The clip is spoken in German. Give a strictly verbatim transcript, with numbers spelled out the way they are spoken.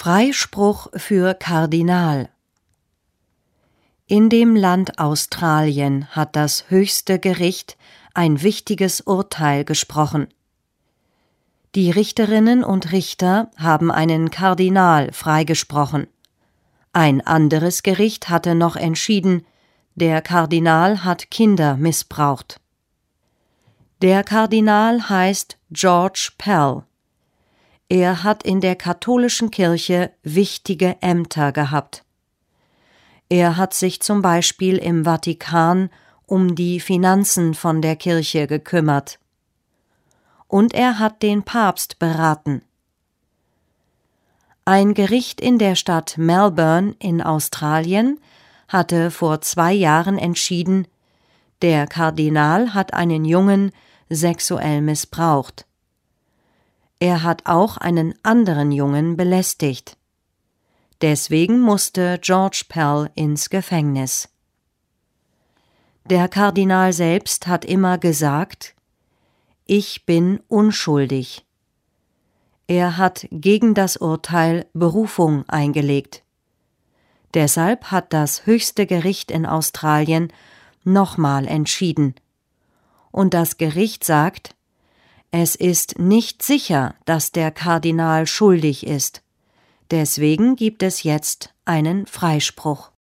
Freispruch für Kardinal. In dem Land Australien hat das höchste Gericht ein wichtiges Urteil gesprochen. Die Richterinnen und Richter haben einen Kardinal freigesprochen. Ein anderes Gericht hatte noch entschieden, der Kardinal hat Kinder missbraucht. Der Kardinal heißt George Pell. Er hat in der katholischen Kirche wichtige Ämter gehabt. Er hat sich zum Beispiel im Vatikan um die Finanzen von der Kirche gekümmert. Und er hat den Papst beraten. Ein Gericht in der Stadt Melbourne in Australien hatte vor zwei Jahren entschieden, der Kardinal hat einen Jungen sexuell missbraucht. Er hat auch einen anderen Jungen belästigt. Deswegen musste George Pell ins Gefängnis. Der Kardinal selbst hat immer gesagt: Ich bin unschuldig. Er hat gegen das Urteil Berufung eingelegt. Deshalb hat das höchste Gericht in Australien nochmal entschieden. Und das Gericht sagt, es ist nicht sicher, dass der Kardinal schuldig ist. Deswegen gibt es jetzt einen Freispruch.